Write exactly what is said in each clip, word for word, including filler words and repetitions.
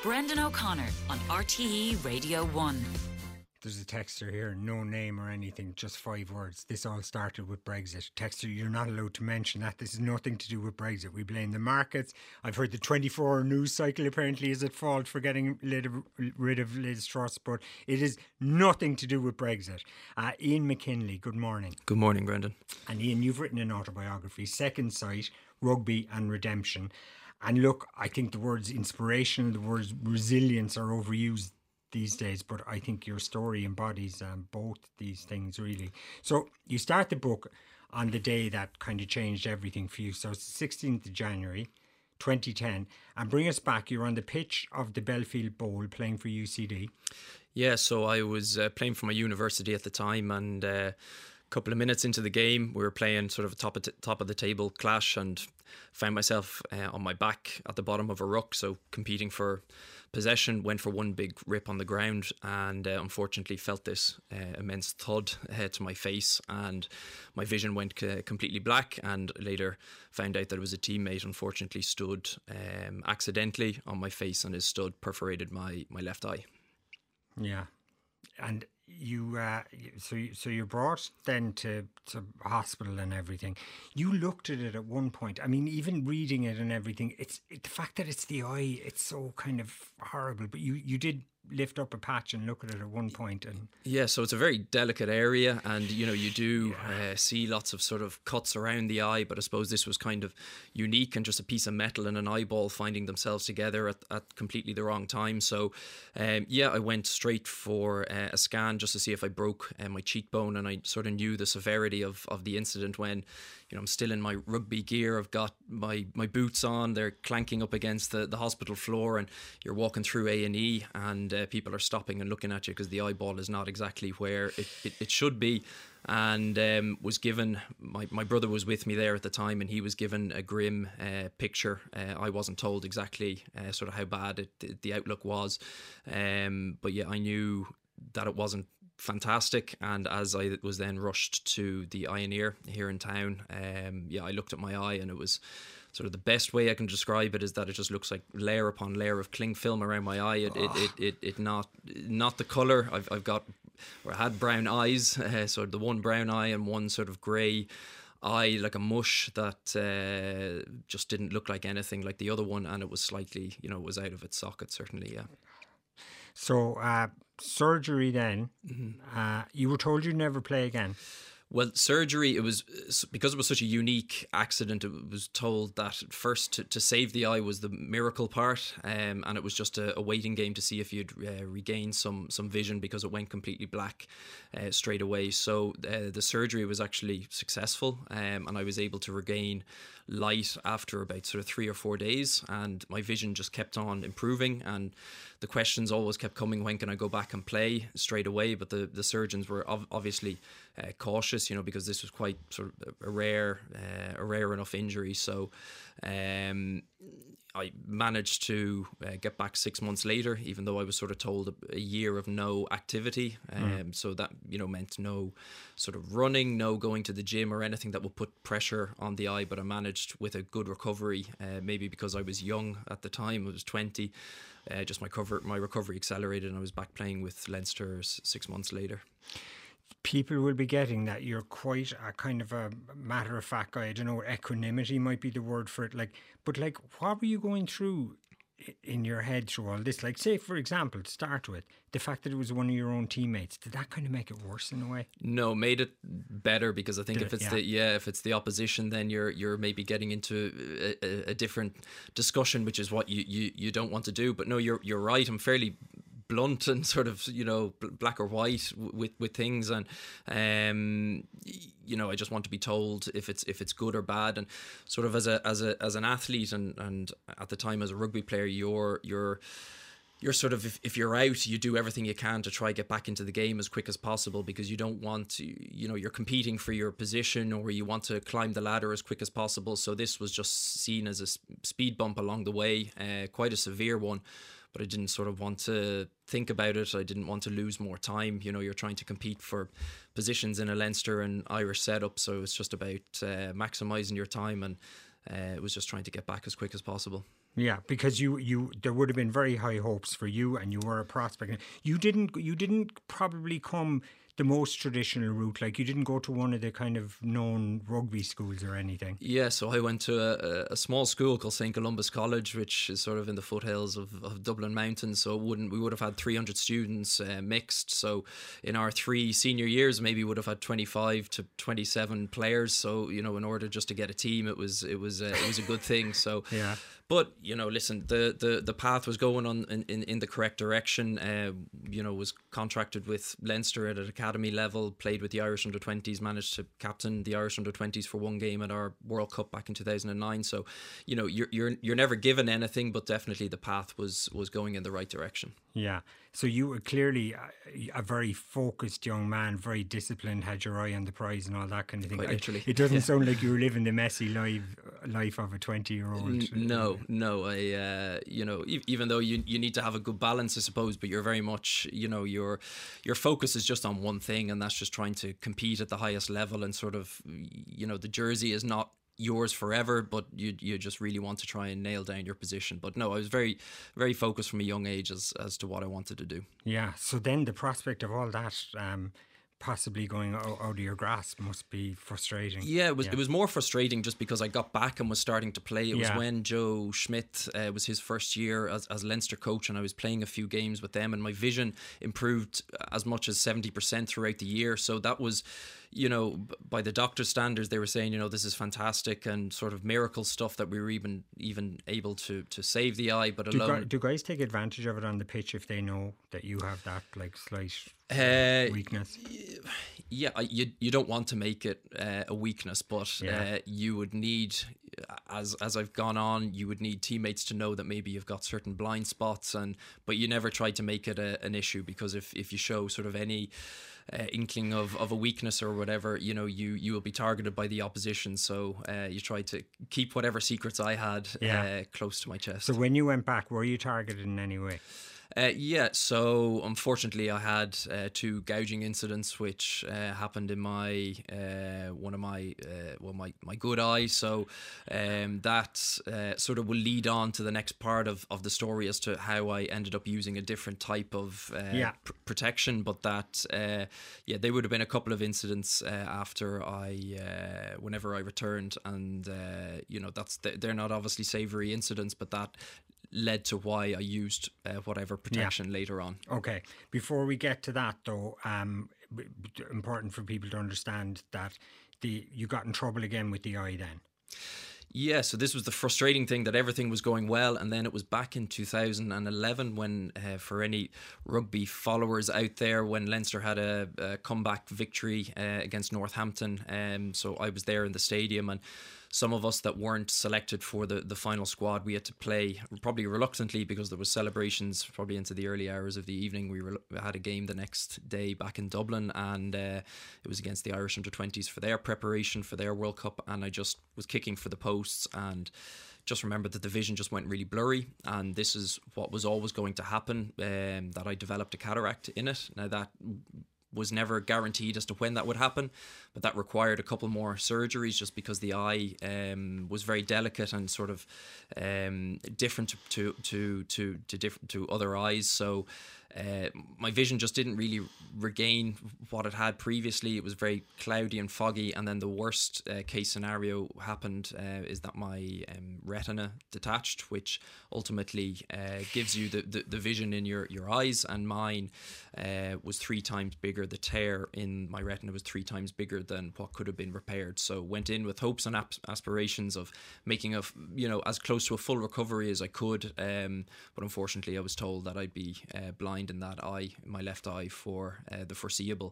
Brendan O'Connor on R T E Radio one. There's a texter here, no name or anything, just five words. This all started with Brexit. Texter, you're not allowed to mention that. This is nothing to do with Brexit. We blame the markets. I've heard the twenty-four hour news cycle apparently is at fault for getting rid of, rid of Liz Truss, but it is nothing to do with Brexit. Uh, Ian McKinley, good morning. Good morning, Brendan. And Ian, you've written an autobiography, Second Sight, Rugby and Redemption. And look, I think the words inspirational, the words resilience are overused these days, but I think your story embodies um, both these things really. So you start the book on the day that kind of changed everything for you. So it's the sixteenth of January twenty ten, and bring us back. You're on the pitch of the Belfield Bowl playing for U C D. Yeah, so I was uh, playing for my university at the time, and uh, a couple of minutes into the game we were playing sort of a top of, t- top of the table clash, and found myself uh, on my back at the bottom of a ruck, so competing for possession. Went for one big rip on the ground, and uh, unfortunately felt this uh, immense thud uh, to my face, and my vision went uh, completely black, and later found out that it was a teammate unfortunately stood um, accidentally on my face, and his stud perforated my, my left eye. Yeah. And you, uh, so you, so you're brought then to, to hospital and everything. You looked at it at one point. I mean, even reading it and everything, it's it, the fact that it's the eye, it's so kind of horrible. But you, you did lift up a patch and look at it at one point, and yeah, so it's a very delicate area, and you know you do yeah. uh, see lots of sort of cuts around the eye, but I suppose this was kind of unique, and just a piece of metal and an eyeball finding themselves together at, at completely the wrong time. So um, yeah, I went straight for uh, a scan just to see if I broke uh, my cheekbone, and I sort of knew the severity of, of the incident when, you know, I'm still in my rugby gear, I've got my, my boots on, they're clanking up against the, the hospital floor, and you're walking through A and E, and uh, people are stopping and looking at you because the eyeball is not exactly where it, it, it should be. And um, was given, my, my brother was with me there at the time, and he was given a grim uh, picture. Uh, I wasn't told exactly uh, sort of how bad it, the, the outlook was, um, but yeah, I knew that it wasn't fantastic. And as I was then rushed to the eye and ear here in town, um, yeah, I looked at my eye, and it was sort of the best way I can describe it is that it just looks like layer upon layer of cling film around my eye. It, it, it, it, it not not the colour. I've I've got, or I had brown eyes, uh, so the one brown eye and one sort of grey eye, like a mush that uh, just didn't look like anything like the other one, and it was slightly, you know, it was out of its socket, certainly, yeah. So uh, surgery then, mm-hmm. uh, you were told you'd never play again. Well, surgery, it was because it was such a unique accident. It was told that first to, to save the eye was the miracle part, um, and it was just a, a waiting game to see if you'd uh, regain some some vision, because it went completely black uh, straight away. So uh, the surgery was actually successful, um, and I was able to regain light after about sort of three or four days, and my vision just kept on improving, and the questions always kept coming, when can I go back and play straight away? But the, the surgeons were ov- obviously uh, cautious, you know, because this was quite sort of a rare, uh, a rare enough injury. So um, I managed to uh, get back six months later, even though I was sort of told a, a year of no activity. Um, mm. So that, you know, meant no sort of running, no going to the gym or anything that would put pressure on the eye. But I managed with a good recovery, uh, maybe because I was young at the time, I was twenty. Uh, just my cover, my recovery accelerated, and I was back playing with Leinster s- six months later. People will be getting that you're quite a kind of a matter of fact guy. I don't know, equanimity might be the word for it. Like, but like, what were you going through in your head through all this? Like, say for example, to start with, the fact that it was one of your own teammates, did that kind of make it worse in a way? No, made it better, because I think did if it's it, yeah. the yeah if it's the opposition, then you're you're maybe getting into a, a, a different discussion, which is what you, you, you don't want to do. But no, you're you're right. I'm fairly blunt and sort of, you know, black or white with with things, and um you know, I just want to be told if it's if it's good or bad. And sort of as a as a as an athlete, and and at the time as a rugby player, you're you're you're sort of, if, if you're out, you do everything you can to try get back into the game as quick as possible, because you don't want to, you know, you're competing for your position, or you want to climb the ladder as quick as possible. So this was just seen as a speed bump along the way, uh, quite a severe one. But I didn't sort of want to think about it. I didn't want to lose more time. You know, you're trying to compete for positions in a Leinster and Irish setup, so it's just about uh, maximising your time, and uh, it was just trying to get back as quick as possible. Yeah, because you, you there would have been very high hopes for you, and you were a prospect. You didn't you didn't probably come the most traditional route. Like, you didn't go to one of the kind of known rugby schools or anything. Yeah, so I went to a, a small school called Saint Columba's College, which is sort of in the foothills of, of Dublin Mountains. So it wouldn't we would have had three hundred students uh, mixed. So in our three senior years, maybe would have had twenty-five to twenty-seven players. So, you know, in order just to get a team, it was it was uh, it was a good thing. So yeah. But, you know, listen, the, the, the path was going on in, in, in the correct direction. Uh, you know, was contracted with Leinster at an academy level, played with the Irish under twenties, managed to captain the Irish under twenties for one game at our World Cup back in two thousand nine. So, you know, you're you're you're never given anything, but definitely the path was was going in the right direction. Yeah. So you were clearly a, a very focused young man, very disciplined, had your eye on the prize and all that kind of thing. Quite literally. It doesn't Yeah. sound like you were living the messy life life of a twenty-year-old. No, no. I, uh, you know, e- even though you you need to have a good balance, I suppose, but you're very much, you know, your your focus is just on one thing, and that's just trying to compete at the highest level, and sort of, you know, the jersey is not yours forever, but you you just really want to try and nail down your position. But no, I was very very focused from a young age as as to what I wanted to do. Yeah. So then the prospect of all that um, possibly going out, out of your grasp must be frustrating. Yeah, it was it was more frustrating just because I got back and was starting to play. It was Yeah. when Joe Schmidt uh, was his first year as, as Leinster coach, and I was playing a few games with them, and my vision improved as much as seventy percent throughout the year. So that was, you know, b- by the doctor's standards, they were saying, you know, this is fantastic and sort of miracle stuff that we were even even able to to save the eye. But Do, alone, gu- do guys take advantage of it on the pitch if they know that you have that like slight Uh, weakness? yeah, I- you you don't want to make it uh, a weakness, but Yeah. uh, you would need, as as I've gone on, you would need teammates to know that maybe you've got certain blind spots, and but you never try to make it a, an issue, because if, if you show sort of any uh, inkling of, of a weakness or whatever, you know, you you will be targeted by the opposition. So uh, you try to keep whatever secrets I had Yeah. uh, close to my chest. So when you went back, were you targeted in any way? Uh, yeah, so unfortunately I had uh, two gouging incidents which uh, happened in my uh, one of my uh, well my, my good eye. So um, that uh, sort of will lead on to the next part of, of the story as to how I ended up using a different type of uh, Yeah. pr- protection. But that uh, yeah, there would have been a couple of incidents uh, after I uh, whenever I returned, and uh, you know, that's they're not obviously savoury incidents, but that led to why I used uh, whatever protection later on. Okay. Before we get to that, though, um, b- b- important for people to understand that the you got in trouble again with the eye then. Yeah, so this was the frustrating thing, that everything was going well, and then it was back in two thousand eleven when, uh, for any rugby followers out there, when Leinster had a, a comeback victory uh, against Northampton. Um, so I was there in the stadium, and some of us that weren't selected for the, the final squad, we had to play probably reluctantly, because there was celebrations probably into the early hours of the evening. We, were, we had a game the next day back in Dublin, and uh, it was against the Irish under twenties for their preparation for their World Cup, and I just was kicking for the posts and just remembered that the vision just went really blurry, and this is what was always going to happen, um, that I developed a cataract in it. Now that was never guaranteed as to when that would happen, but that required a couple more surgeries, just because the eye um, was very delicate and sort of um, different to to to to different to other eyes. So uh, my vision just didn't really regain what it had previously. It was very cloudy and foggy, and then the worst uh, case scenario happened uh, is that my um, retina detached, which ultimately uh, gives you the, the, the vision in your, your eyes, and mine uh, was three times bigger. The tear in my retina was three times bigger than what could have been repaired. So went in with hopes and ap- aspirations of making a, you know, as close to a full recovery as I could, um, but unfortunately I was told that I'd be uh, blind in that eye, my left eye, for uh, the foreseeable.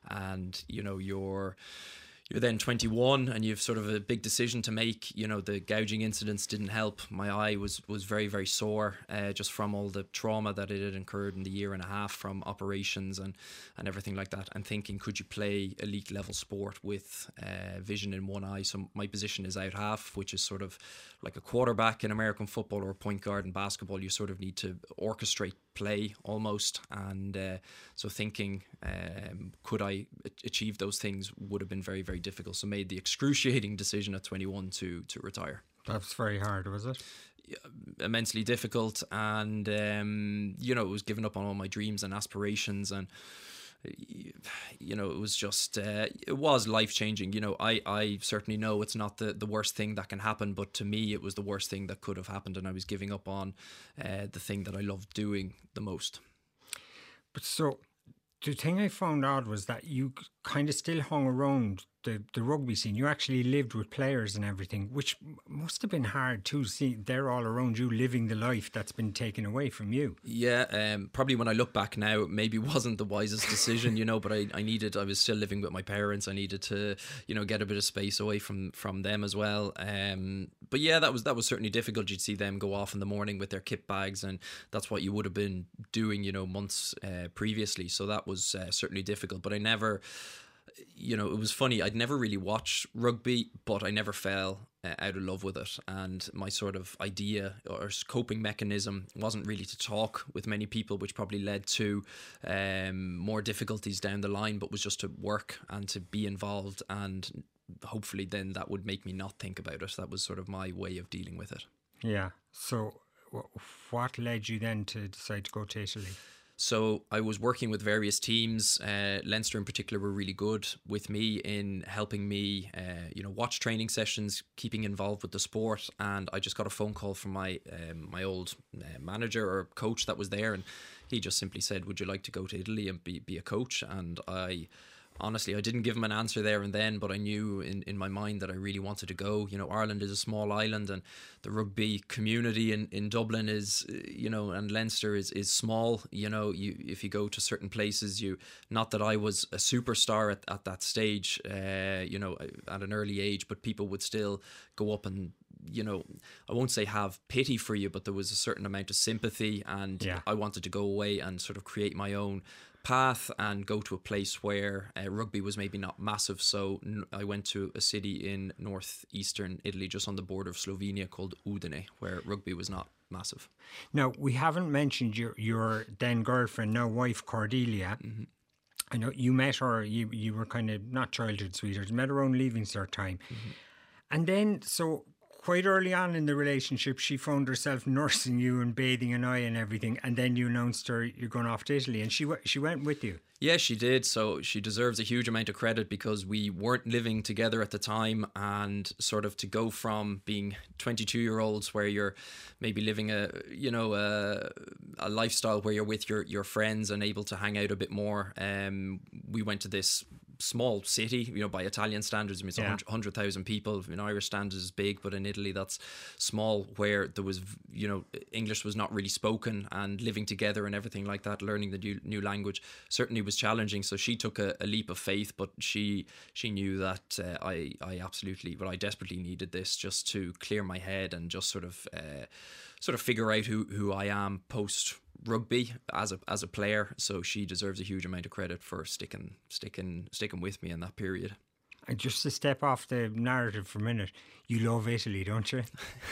And you know, you're you're then twenty-one, and you've sort of a big decision to make. You know, the gouging incidents didn't help. My eye was was very very sore, uh, just from all the trauma that it had incurred in the year and a half from operations and and everything like that. And thinking, could you play elite level sport with uh, vision in one eye? So my position is out half, which is sort of like a quarterback in American football or a point guard in basketball. You sort of need to orchestrate play almost, and uh, so thinking um, could I achieve those things would have been very very difficult. So made the excruciating decision at twenty-one to to retire. That's very hard, was it? immensely difficult, and um, you know, it was giving up on all my dreams and aspirations, and you know, it was just uh, it was life changing. You know, I I certainly know it's not the the worst thing that can happen, but to me, it was the worst thing that could have happened, and I was giving up on uh, the thing that I loved doing the most. But so the thing I found odd was that you kind of still hung around the, the rugby scene. You actually lived with players and everything, which must have been hard too. See, they're all around you living the life that's been taken away from you. Yeah, um, probably when I look back now, it maybe wasn't the wisest decision, you know, but I, I needed, I was still living with my parents. I needed to, you know, get a bit of space away from, from them as well. Um, but yeah, that was, that was certainly difficult. You'd see them go off in the morning with their kit bags, and that's what you would have been doing, you know, months uh, previously. So that was uh, certainly difficult, but I never, you know, it was funny. I'd never really watched rugby, but I never fell uh, out of love with it. And my sort of idea or coping mechanism wasn't really to talk with many people, which probably led to um, more difficulties down the line, but was just to work and to be involved. And hopefully then that would make me not think about it. That was sort of my way of dealing with it. Yeah. So what led you then to decide to go to Italy? So I was working with various teams. Uh, Leinster in particular were really good with me in helping me, uh, you know, watch training sessions, keeping involved with the sport. And I just got a phone call from my um, my old uh, manager or coach that was there, and he just simply said, "Would you like to go to Italy and be be a coach?" And I. Honestly, I didn't give him an answer there and then, but I knew in, in my mind that I really wanted to go. You know, Ireland is a small island, and the rugby community in, in Dublin is, you know, and Leinster is, is small. You know, you if you go to certain places, you, not that I was a superstar at, at that stage, uh, you know, at an early age, but people would still go up and, you know, I won't say have pity for you, but there was a certain amount of sympathy, and yeah. I wanted to go away and sort of create my own path and go to a place where uh, rugby was maybe not massive. So n- I went to a city in northeastern Italy, just on the border of Slovenia, called Udine, where rugby was not massive. Now, we haven't mentioned your your then girlfriend, now wife, Cordelia. Mm-hmm. I know you met her, you you were kind of not childhood sweethearts, met around leaving cert time. Mm-hmm. And then, so quite early on in the relationship, she found herself nursing you and bathing an eye and everything, and then you announced her you're going off to Italy, and she w- she went with you. Yeah, she did. So she deserves a huge amount of credit, because we weren't living together at the time, and sort of to go from being twenty-two year olds where you're maybe living a, you know, a, a lifestyle where you're with your, your friends and able to hang out a bit more. Um, we went to this small city, you know, by Italian standards. I mean, it's yeah. one hundred thousand people. In Irish standards is big, but in Italy that's small, where there was, you know, English was not really spoken, and living together and everything like that, learning the new, new language certainly was challenging. So she took a, a leap of faith, but she she knew that uh, I, I absolutely, well, I desperately needed this just to clear my head and just sort of uh, sort of figure out who, who I am post rugby as a as a player. So she deserves a huge amount of credit for sticking sticking sticking with me in that period. And just to step off the narrative for a minute, you love Italy, don't you?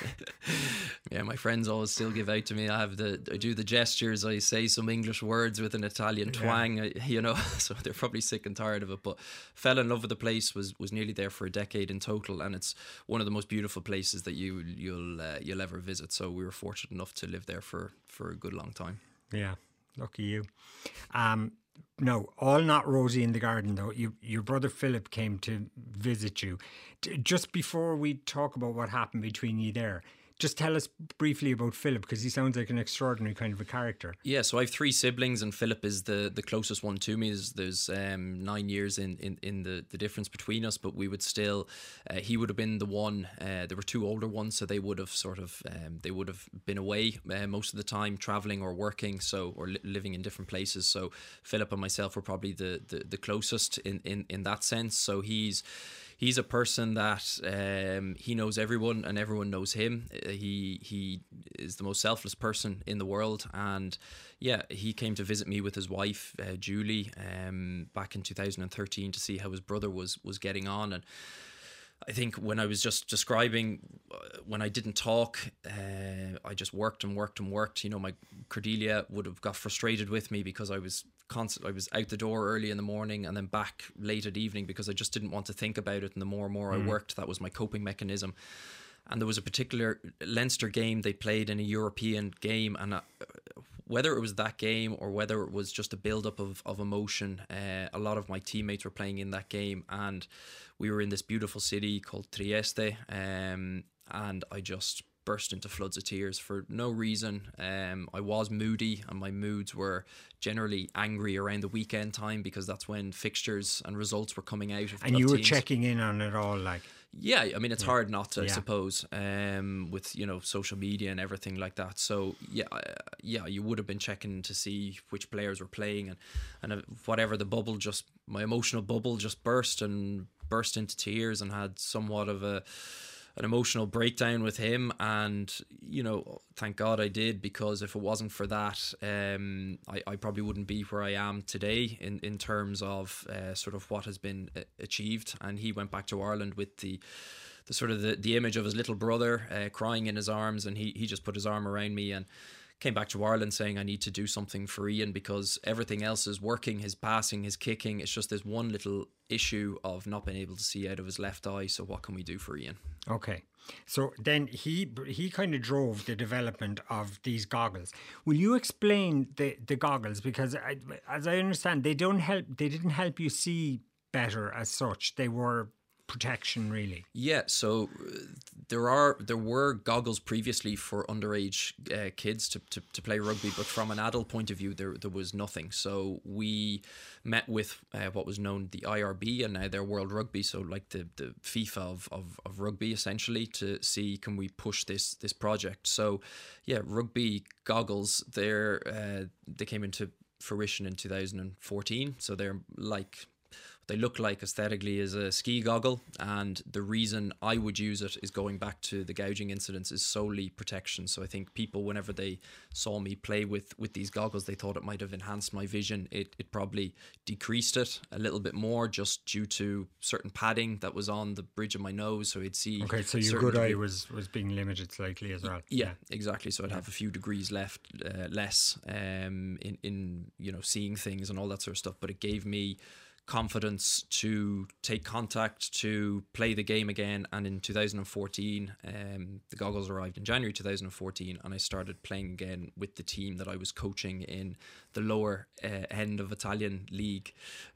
Yeah, my friends always still give out to me. I have the I do the gestures. I say some English words with an Italian twang. Yeah. I, you know, so they're probably sick and tired of it. But fell in love with the place. Was was nearly there for a decade in total, and it's one of the most beautiful places that you you'll uh, you'll ever visit. So we were fortunate enough to live there for for a good long time. Yeah, lucky you. Um. No, all not rosy in the garden, though. You, your brother Philip came to visit you. D- just before we talk about what happened between you there, just tell us briefly about Philip, because he sounds like an extraordinary kind of a character. Yeah, so I have three siblings, and Philip is the, the closest one to me. There's, there's um, nine years in, in, in the, the difference between us, but we would still, uh, he would have been the one, uh, there were two older ones, so they would have sort of, um, they would have been away uh, most of the time, travelling or working, so or li- living in different places. So Philip and myself were probably the, the, the closest in, in, in that sense. So he's, He's a person that um, he knows everyone and everyone knows him. Uh, he he is the most selfless person in the world. And yeah, he came to visit me with his wife, uh, Julie, um, back in two thousand thirteen to see how his brother was was getting on. And I think when I was just describing, uh, when I didn't talk, uh, I just worked and worked and worked. You know, my Cordelia would have got frustrated with me because I was constant. I was out the door early in the morning and then back late at evening because I just didn't want to think about it. And the more and more mm. I worked, that was my coping mechanism. and there was a particular Leinster game they played in a European game, and uh, whether it was that game or whether it was just a build-up of, of emotion, uh, a lot of my teammates were playing in that game, and we were in this beautiful city called Trieste, um, and I just burst into floods of tears for no reason. Um, I was moody, and my moods were generally angry around the weekend time, because that's when fixtures and results were coming out. Of, and of you were teams. checking in on it all, like. Yeah, I mean, it's yeah. hard not to, I yeah. suppose, um, with, you know, social media and everything like that. So, yeah, uh, yeah, you would have been checking to see which players were playing, and, and uh, whatever the bubble, just my emotional bubble just burst and burst into tears, and had somewhat of a an emotional breakdown with him. And, you know, thank God I did, because if it wasn't for that, um, I, I probably wouldn't be where I am today in, in terms of uh, sort of what has been achieved. And he went back to Ireland with the the sort of the, the image of his little brother uh, crying in his arms, and he, he just put his arm around me and came back to Ireland saying, I need to do something for Ian, because everything else is working, his passing, his kicking. It's just this one little issue of not being able to see out of his left eye. So what can we do for Ian? Okay. So then he he kind of drove the development of these goggles. Will you explain the, the goggles? Because I, as I understand, they don't help. They didn't help you see better as such. They were protection, really. Yeah, so uh, there are there were goggles previously for underage uh, kids to, to, to play rugby, but from an adult point of view, there there was nothing. So we met with uh, what was known the I R B, and now they're World Rugby, so like the, the FIFA of, of, of rugby, essentially, to see can we push this this project. So yeah, rugby goggles, they're uh, they came into fruition in two thousand fourteen, so they're like they look like aesthetically as a ski goggle, and the reason I would use it is going back to the gouging incidents is solely protection. So I think people, whenever they saw me play with with these goggles, they thought it might have enhanced my vision. It it probably decreased it a little bit more, just due to certain padding that was on the bridge of my nose, so I'd see. Okay, so your good eye was was being limited slightly as well. Yeah, yeah. exactly. So I'd yeah. have a few degrees left uh, less um, in in you know seeing things and all that sort of stuff. But it gave me confidence to take contact, to play the game again. And in two thousand fourteen, um, the goggles arrived in January two thousand fourteen, and I started playing again with the team that I was coaching in the lower uh, end of Italian league,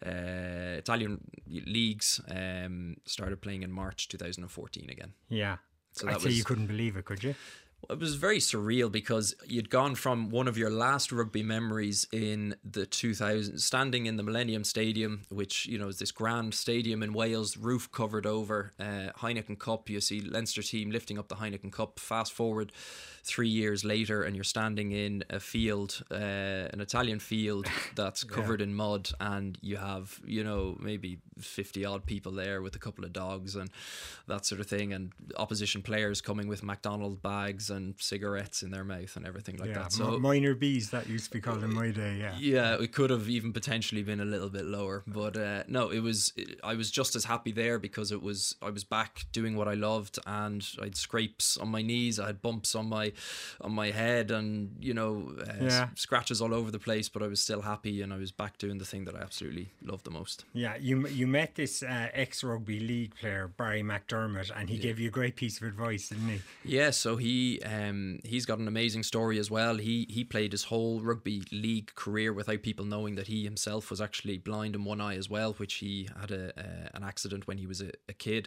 uh, Italian leagues. Um, started playing in March two thousand fourteen again. Yeah, so I'd that say was, you couldn't believe it, could you? It was very surreal, because you'd gone from one of your last rugby memories in the two thousands, standing in the Millennium Stadium, which, you know, is this grand stadium in Wales, roof covered over, uh, Heineken Cup. You see Leinster team lifting up the Heineken Cup. Fast forward three years later, and you're standing in a field, uh, an Italian field that's covered yeah. in mud, and you have, you know, maybe fifty odd people there with a couple of dogs and that sort of thing, and opposition players coming with McDonald's bags and cigarettes in their mouth and everything like yeah, that. So minor bees, that used to be called in my day. Yeah, yeah, it could have even potentially been a little bit lower, but uh, no, it was. I was just as happy there, because it was. I was back doing what I loved, and I had scrapes on my knees, I had bumps on my on my head, and you know, uh, yeah. s- scratches all over the place. But I was still happy, and I was back doing the thing that I absolutely loved the most. Yeah, you you met this uh, ex-rugby league player, Barry McDermott, and he yeah. gave you a great piece of advice, didn't he? Yeah, so he um, he's got an amazing story as well. He he played his whole rugby league career without people knowing that he himself was actually blind in one eye as well, which he had a, a an accident when he was a, a kid.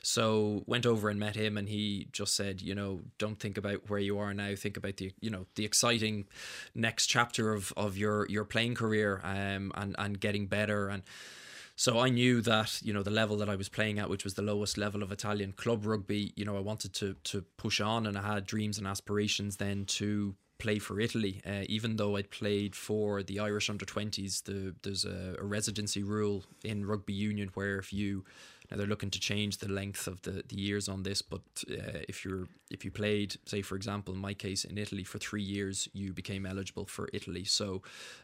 So went over and met him, and he just said, you know, don't think about where you are now. Think about the you know the exciting next chapter of, of your your playing career, um, and and getting better. And so I knew that, you know, the level that I was playing at, which was the lowest level of Italian club rugby, you know, I wanted to to push on, and I had dreams and aspirations then to play for Italy. Uh, even though I'd played for the Irish under twenties, the, there's a, a residency rule in rugby union where if you, now they're looking to change the length of the, the years on this, but uh, if you're if you played, say for example in my case in Italy for three years, you became eligible for Italy. So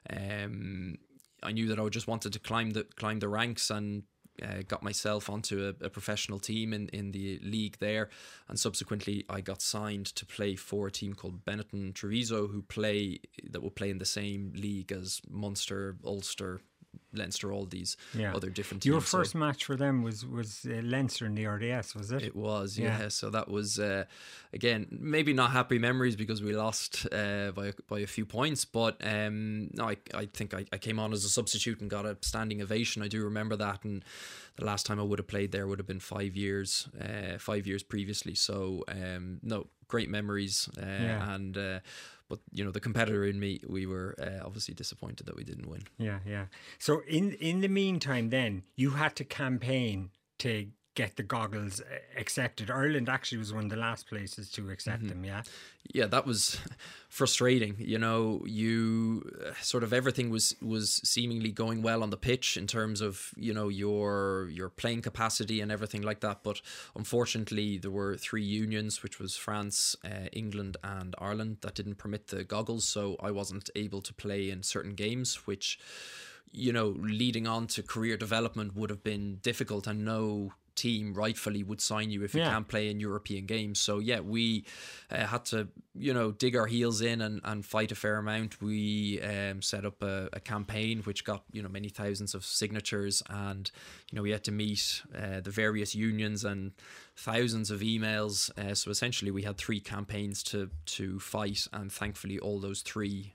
um I knew that I just wanted to climb the climb the ranks, and uh, got myself onto a, a professional team in, in the league there, and subsequently I got signed to play for a team called Benetton Treviso, who play that will play in the same league as Munster, Ulster, Leinster, all these yeah. other different teams. Your first so match for them was was uh, Leinster in the R D S, was it? It was, yeah. Yeah. So that was uh, again maybe not happy memories because we lost uh, by by a few points, but um, no, I I think I, I came on as a substitute and got a standing ovation. I do remember that, and the last time I would have played there would have been five years, uh, five years previously. So um, no, great memories, uh, Yeah. and. Uh, But, you know, the competitor in me, we were uh, obviously disappointed that we didn't win. Yeah, yeah. So in in the meantime, then you had to campaign to get the goggles uh, accepted. Ireland actually was one of the last places to accept Mm-hmm. them. Yeah, Yeah, that was frustrating. You know, you uh, sort of everything was was seemingly going well on the pitch in terms of, you know, your your playing capacity and everything like that. But unfortunately, there were three unions, which was France, uh, England, and Ireland, that didn't permit the goggles. So I wasn't able to play in certain games, which, you know, leading on to career development would have been difficult, and no team rightfully would sign you if you Yeah. can't play in European games. So yeah, we uh, had to, you know, dig our heels in and, and fight a fair amount. We um, set up a, a campaign which got, you know, many thousands of signatures, and, you know, we had to meet uh, the various unions and thousands of emails. Uh, so essentially we had three campaigns to to fight, and thankfully all those three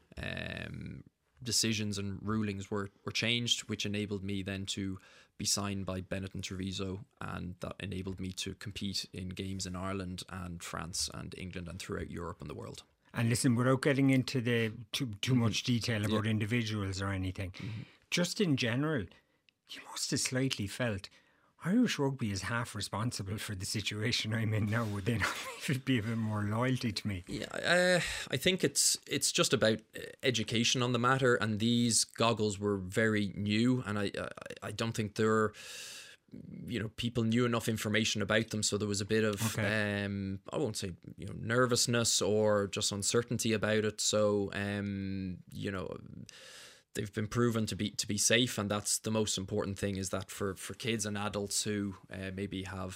um, decisions and rulings were, were changed, which enabled me then to be signed by Benetton Treviso, and that enabled me to compete in games in Ireland and France and England and throughout Europe and the world. and listen, without getting into the too too Mm-hmm. much detail about individuals or anything, just in general, you must have slightly felt Irish rugby is half responsible for the situation I'm in now. Would they not maybe be a bit more loyalty to me? Yeah, uh, I think it's it's just about uh, education on the matter, and these goggles were very new, and I I, I don't think they're, you know, people knew enough information about them, so there was a bit of Okay. um I won't say, you know, nervousness or just uncertainty about it. So um you know, they've been proven to be to be safe, and that's the most important thing, is that for for kids and adults who uh, maybe have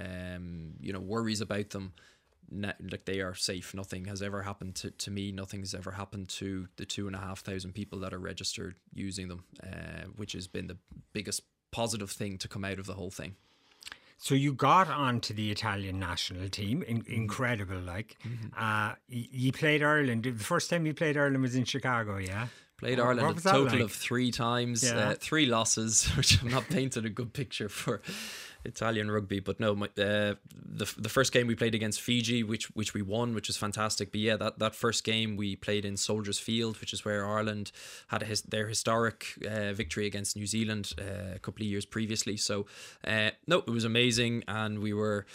um you know, worries about them, na- like, they are safe. Nothing has ever happened to, to me. Nothing's ever happened to the two and a half thousand people that are registered using them, uh, which has been the biggest positive thing to come out of the whole thing. So you got onto the Italian national team, in, incredible. Like, uh, y- you played Ireland. The first time you played Ireland was in Chicago, yeah. Played What- Ireland what a was that total like? of three times, Yeah. uh, three losses, which I'm not painting a good picture for Italian rugby. But no, my, uh, the the first game we played against Fiji, which which we won, which was fantastic. But yeah, that, that first game we played in Soldiers Field, which is where Ireland had a his, their historic uh, victory against New Zealand uh, a couple of years previously. So uh, no, it was amazing, and we were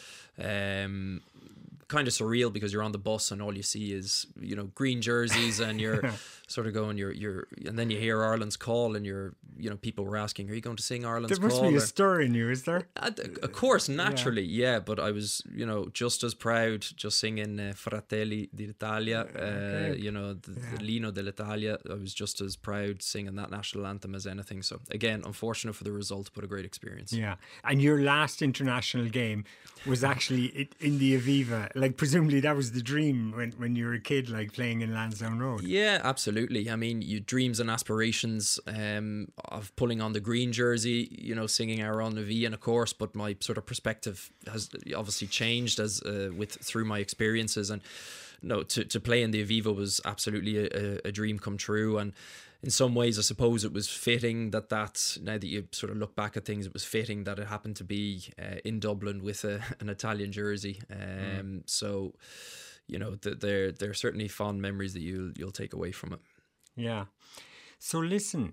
Um, kind of surreal because you're on the bus and all you see is, you know, green jerseys, and you're sort of going, you're, you're, and then you hear Ireland's call, and you're, you know, people were asking, are you going to sing Ireland's There must call? be a Or- stir in you, is there? Uh, of course, naturally, yeah. But I was, you know, just as proud just singing uh, Fratelli d'Italia, uh, you know, the, the Lino dell'Italia. I was just as proud singing that national anthem as anything. So again, unfortunate for the result, but a great experience. Yeah. And your last international game was actually i- in the Aviva. Like, presumably that was the dream when, when you were a kid, like playing in Lansdowne Road. Yeah, absolutely. I mean, you dreams and aspirations um, of pulling on the green jersey, you know, singing Our On Vie, and of course, but my sort of perspective has obviously changed as uh, with through my experiences, and no, to to play in the Aviva was absolutely a, a dream come true. And in some ways, I suppose it was fitting that that, now that you sort of look back at things, it was fitting that it happened to be uh, in Dublin with a, an Italian jersey. Um, mm. So, you know, th- there there are certainly fond memories that you'll you'll take away from it. Yeah. So listen,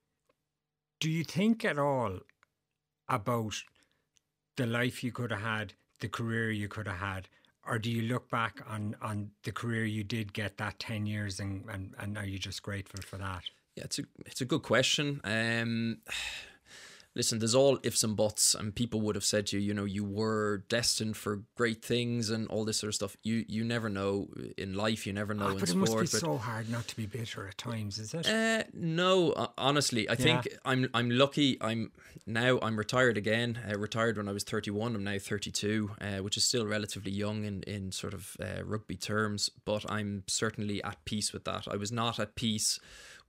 do you think at all about the life you could have had, the career you could have had, or do you look back on, on the career you did get, that ten years, and, and, and are you just grateful for that? Yeah, it's a it's a good question. Um, listen, there's all ifs and buts, and people would have said to you, you know, you were destined for great things and all this sort of stuff. You you never know in life. You never know Oh, in but it sport. must be but so hard not to be bitter at times, is it? Uh, no, uh, honestly, I think Yeah. I'm I'm lucky. I'm now I'm retired again. I retired when I was thirty-one. I'm now thirty-two, uh, which is still relatively young in in sort of uh, rugby terms. But I'm certainly at peace with that. I was not at peace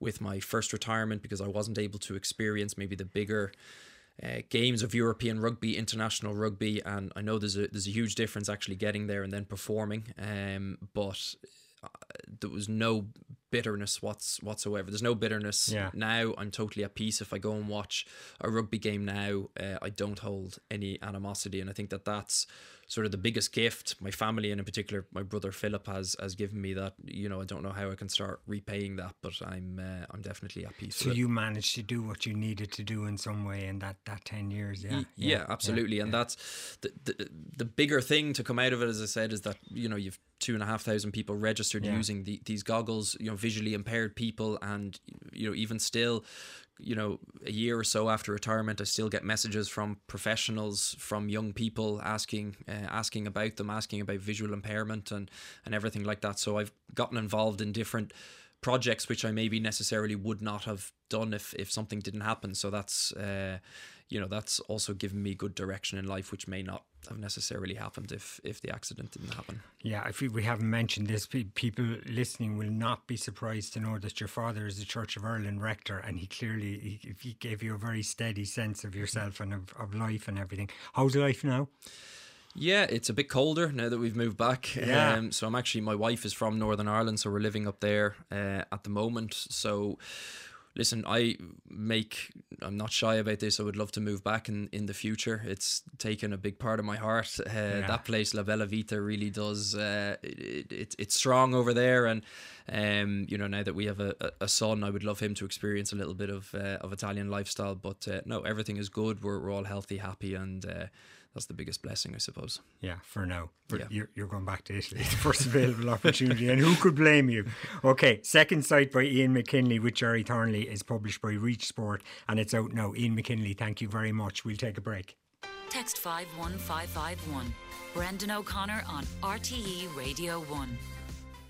with my first retirement because I wasn't able to experience maybe the bigger uh, games of European rugby, international rugby, and I know there's a there's a huge difference actually getting there and then performing. Um, but uh, there was no bitterness what's, whatsoever. There's no bitterness Yeah. now. I'm totally at peace. If I go and watch a rugby game now, uh, I don't hold any animosity, and I think that that's sort of the biggest gift my family, and in particular my brother Philip, has has given me. That, you know, I don't know how I can start repaying that, but I'm uh, I'm definitely at peace So with it. you managed to do what you needed to do in some way in that, that ten years, yeah? Y- yeah, absolutely. And that's the, the the bigger thing to come out of it, as I said, is that, you know, you've two and a half thousand people registered Yeah. using the, these goggles, you know, visually impaired people, and, you know, even still, you know, a year or so after retirement, I still get messages from professionals, from young people asking uh, asking about them, asking about visual impairment and and everything like that. So I've gotten involved in different projects which I maybe necessarily would not have done if if something didn't happen. So that's uh, you know, that's also given me good direction in life, which may not have necessarily happened if if the accident didn't happen. Yeah, if we, we haven't mentioned this, pe- people listening will not be surprised to know that your father is the Church of Ireland rector, and he clearly he, he gave you a very steady sense of yourself and of, of life and everything. How's life now? Yeah, it's a bit colder now that we've moved back. Yeah. Um, so I'm actually, my wife is from Northern Ireland, so we're living up there uh, at the moment. So listen, I make, I'm not shy about this. I would love to move back in, in the future. It's taken a big part of my heart. Uh, Yeah. That place, La Bella Vita, really does. Uh, it, it, it's strong over there, and um, you know, now that we have a, a son, I would love him to experience a little bit of uh, of Italian lifestyle. But uh, no, everything is good. We're we're all healthy, happy, and uh, that's the biggest blessing, I suppose. Yeah, for now. But Yeah. you're, you're going back to Italy, the first available opportunity, and who could blame you? Okay, Second Sight by Ian McKinley with Jerry Thornley is published by Reach Sport, and it's out now. Ian McKinley, thank you very much. We'll take a break. Text five one five five one. Brendan O'Connor on R T E Radio one.